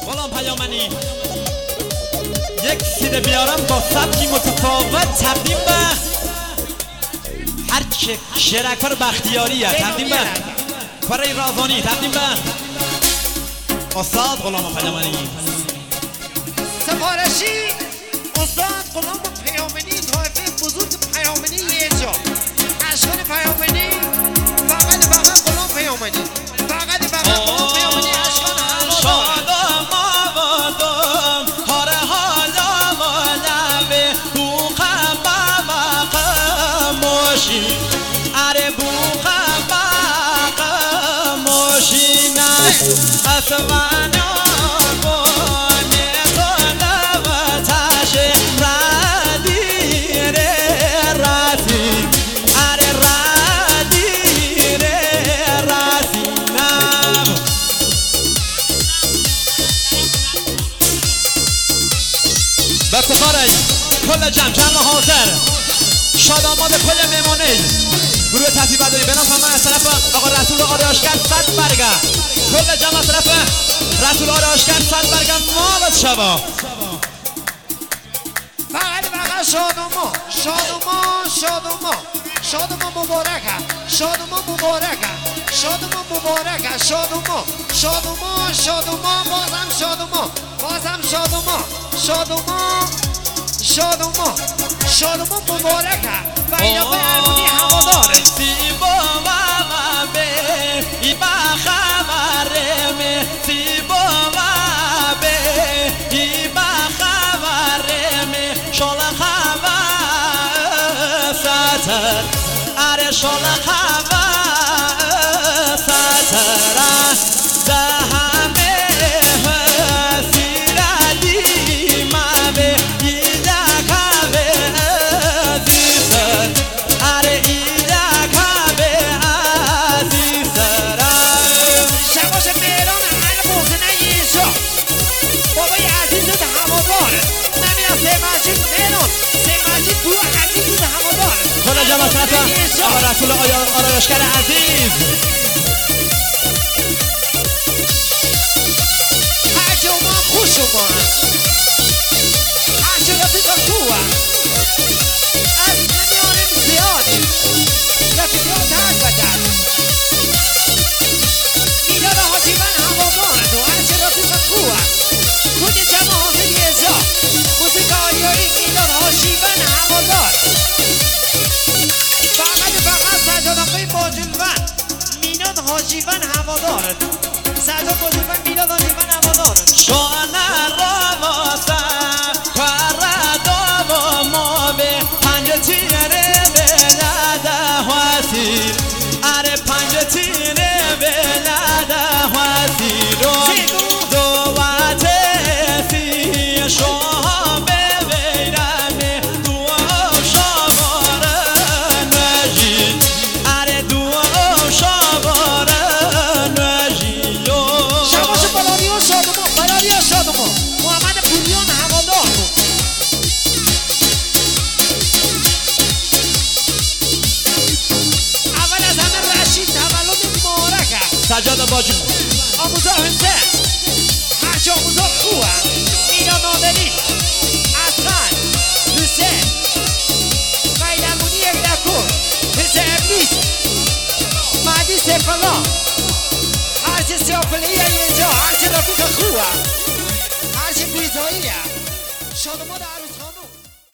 غلام پیامنی یک سید بیارم با سبکی متفاوت تقدیم به هر که شرکار بختیاریه، تقدیم به فرای رازانی، تقدیم به استاد غلام پیامنی. سفارشی استاد غلام پیامنی، طایفه بزرگ پیامنی یه جا، اشکال پیامنی، فقط غلام پیامنی، فقط غلام پیامنی، اشکال شادم آبادم هاره حالا مالبه بوخم بمقم موشی اره بوخم بمقم موشی نه اسمانه بفتخارش کل جمع حاضر شاداماد کل میمانه گروه تحصیل برداری به نام من از طرف آقا رسول آرایشگر 100 برگه کل جمع از طرف رسول آرایشگر 100 برگه مالت شبا فقط شادوما مبارکه شادوما مبارکه بازم شادوما مبارکه و این آقای ارمانی هواداره سیبا مبه ای بخبرمه سیبا مبه ای بخبرمه شال خبر ستر اره شال خبر ستر ده همه سیردی مبه کل جمع طرف آقا رسول آرایشگر عزیز هرچه اومان خوش اومان هرچه رفیق خوبه از نمیانه زیاده رفیقات حق بدن میلاد حاجیبن هوادار تو هرچه رفیق خوبه کل جمع حاضر یه جا موسیقی آریایی میلاد حاجیبن هوادار فقط سجاد آقای باجلون میلاد حاجیبن هوادارد سجاد باجلون میلاد حاجیبن هوادارد شانه را واسم کرده و مابه پنج تیره بلده واسیر اره پنج تیره بلده واسیر دو وطسی شوها به ویرمه دو شباره نجی اره دو شباره نجی شباش بلاریا شادما محمد پوریان هوادار اول از همه رشید تولد مبارکه سجاد باجو آموزا حسین هرچه آموزا خوبه میلا نادری اصغر حسین غیلمونی اگدکور حسین ابلیس مهدی سیفالله هرچه سیافله یه جا هرچه رفیق خوبه هرچه بیزاییه شادما در عروسی